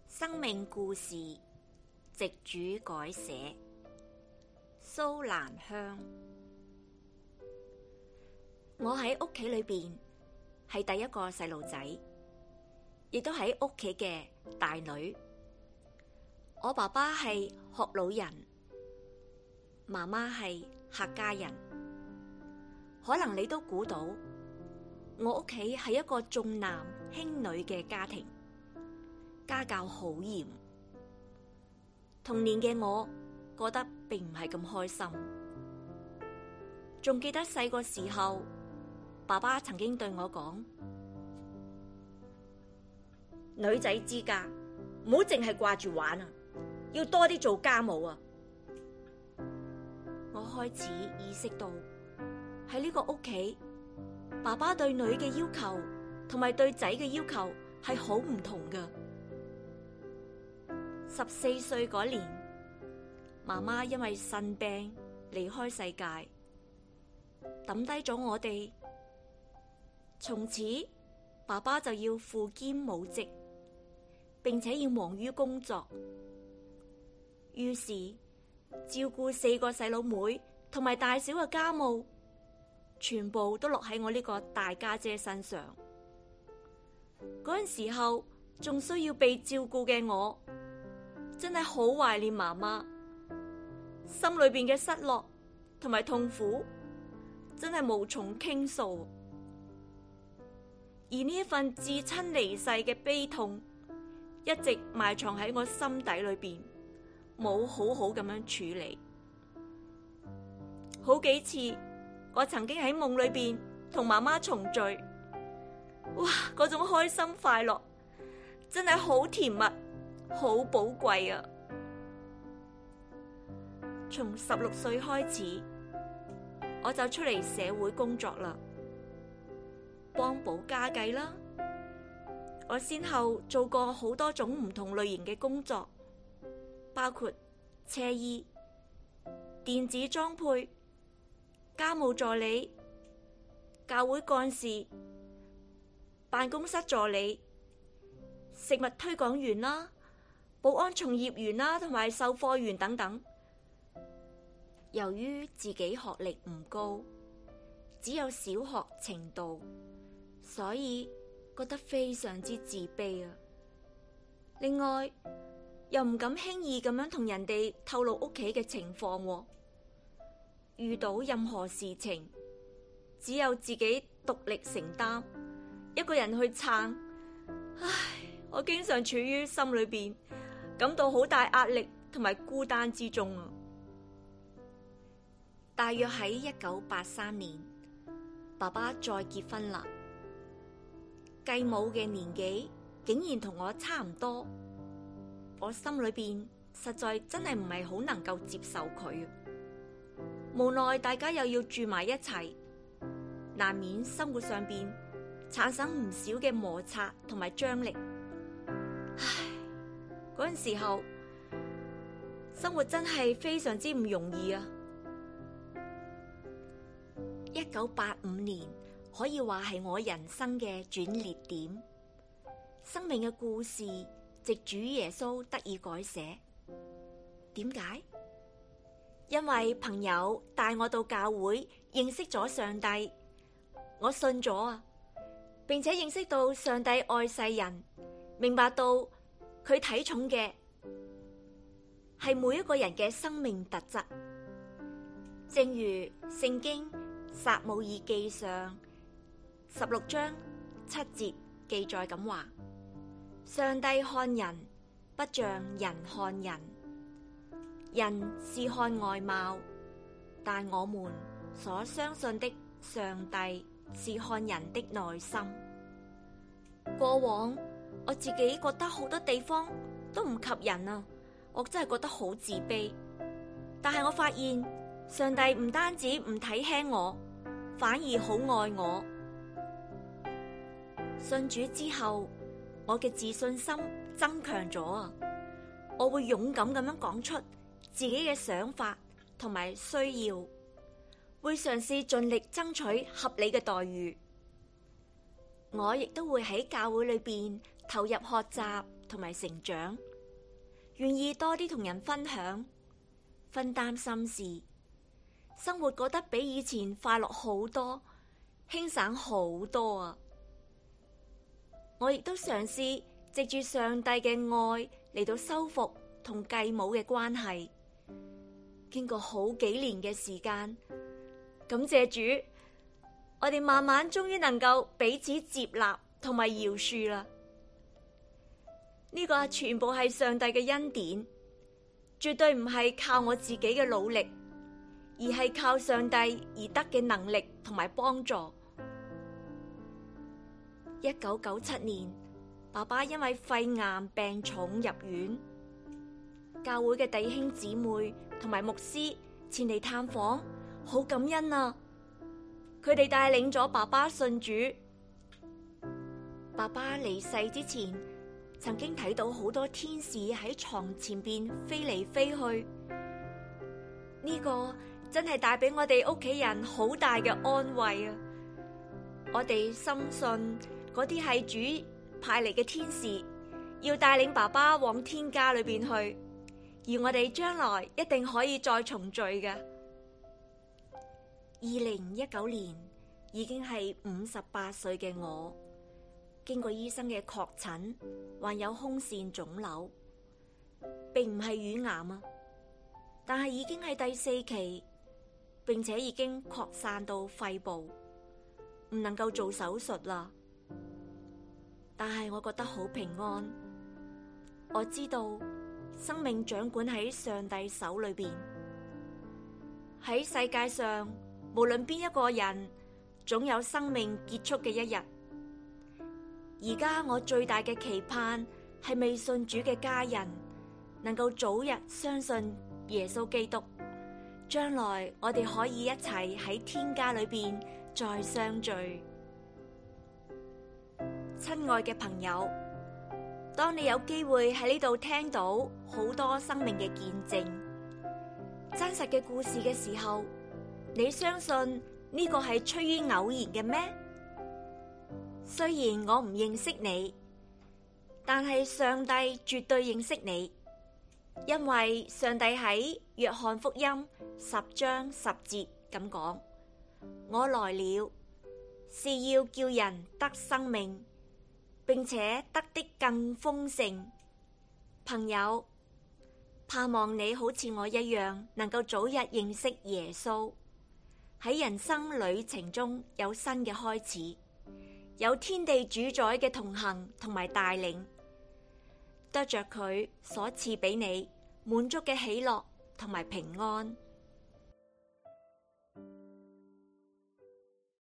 生命故事，籍主改寫，蘇蘭香。我喺屋企裏邊係第一個細路仔，亦都喺屋企嘅大女。我爸爸係學老人，媽媽係客家人。可能你都估到，我屋企係一個重男輕女嘅家庭，家教好嚴。童年嘅我過得並唔係咁開心。仲記得細個時候，爸爸曾經對我講：女仔之家唔好淨係掛住玩啊，要多啲做家務啊。我開始意識到喺呢個屋企，爸爸對女嘅要求同埋對仔嘅要求係好唔同㗎。14歲嗰年，媽媽因為腎病離開世界，抌低咗我哋。從此，爸爸就要父兼母職，並且要忙於工作。於是，照顧4個細佬妹同埋大小嘅家務，全部都落喺我呢個大家姐身上。嗰陣時候，仲需要被照顧嘅我，真係好懷念媽媽，心裏邊嘅失落同埋痛苦，真係無從傾訴。而呢一份至親離世嘅悲痛，一直埋藏喺我心底裏邊，冇好好咁樣處理。好幾次，我曾經喺夢裏邊同媽媽重聚，哇！嗰種開心快樂，真係好甜蜜，好寶貴啊！從16歲開始，我就出嚟社會工作啦，幫補家計啦。我先後做過好多種唔同類型嘅工作，包括車衣、電子裝配、家務助理、教會幹事、辦公室助理、食物推廣員啦、保安從業員啦，同埋售貨員等等。由於自己學歷唔高，只有小學程度，所以覺得非常之自卑啊。另外，又唔敢輕易咁樣同人哋透露屋企嘅情況喎。遇到任何事情，只有自己獨力承擔，一個人去撐。唉，我經常處於心裏邊感到好大壓力同埋孤單之中啊。大約喺1983年，爸爸再結婚啦。繼母嘅年紀竟然同我差唔多，我心裏邊實在真係唔係好能夠接受佢。無奈大家又要住埋一齊，難免生活上邊產生唔少嘅摩擦同埋張力。唉，嗰陣時候生活真係非常之唔容易啊。1985年可以話係我人生嘅轉捩點，生命嘅故事藉主耶穌得以改寫。點解？因為朋友帶我到教會認識咗上帝，我信咗啊，並且認識到上帝愛世人，明白到佢睇重嘅係每一個人嘅生命特質。正如聖經撒母耳記上16章7節記載咁話：上帝看人不像人看人，人是看外貌，但我們所相信的上帝是看人的內心。過往我自己覺得好多地方都唔及人啊，我真係覺得好自卑。但係我發現上帝唔單止唔睇輕我，反而好愛我。信主之後，我嘅自信心增強咗啊！我會勇敢咁樣講出自己嘅想法同埋需要，會嘗試盡力爭取合理嘅待遇。 我亦都會喺教會裏邊投入學習同埋成長，願意多啲同人分享，分擔心事，生活過得比以前快樂好多，輕省好多啊！我亦都嘗試藉住上帝嘅愛嚟到修復同繼母嘅關係。經過好幾年嘅時間，感謝主，我哋慢慢終於能夠彼此接納同埋饒恕啦。呢個全部係上帝嘅恩典，絕對唔係靠我自己嘅努力，而係靠上帝而得嘅能力同埋幫助。1997年，爸爸因為肺癌病重入院，教會嘅弟兄姊妹同埋牧師前嚟探訪，好感恩啊！佢哋帶領咗爸爸信主。爸爸離世之前，曾經睇到好多天使喺床前邊飛嚟飛去，呢個真係帶俾我哋屋企人好大嘅安慰啊！我哋深信嗰啲係主派嚟嘅天使，要帶領爸爸往天家裏邊去，而我哋將來一定可以再重聚嘅。2019年已經係58歲嘅我，經過醫生嘅確診，患有胸腺腫瘤，並唔係乳癌啊，但係已經係第4期，並且已經擴散到肺部，唔能夠做手術啦。但係我覺得好平安，我知道生命掌管喺上帝手裏邊。喺世界上，無論邊一個人，總有生命結束嘅一日。而家我最大嘅期盼係未信主嘅家人能夠早日相信耶穌基督，將來我哋可以一齊喺天家裏邊再相聚。親愛嘅朋友，當你有機會喺呢度聽到好多生命嘅見證、真實嘅故事嘅時候，你相信呢個係出於偶然嘅咩？雖然我唔認識你，但係上帝絕對認識你，因為上帝喺約翰福音10章10節咁講：我來了，是要叫人得生命，並且得的更豐盛。朋友，盼望你好似我一樣，能夠早日認識耶穌，喺人生旅程中有新嘅開始，有天地主宰嘅同行同埋帶領，得着佢所賜俾你滿足嘅喜樂同埋平安。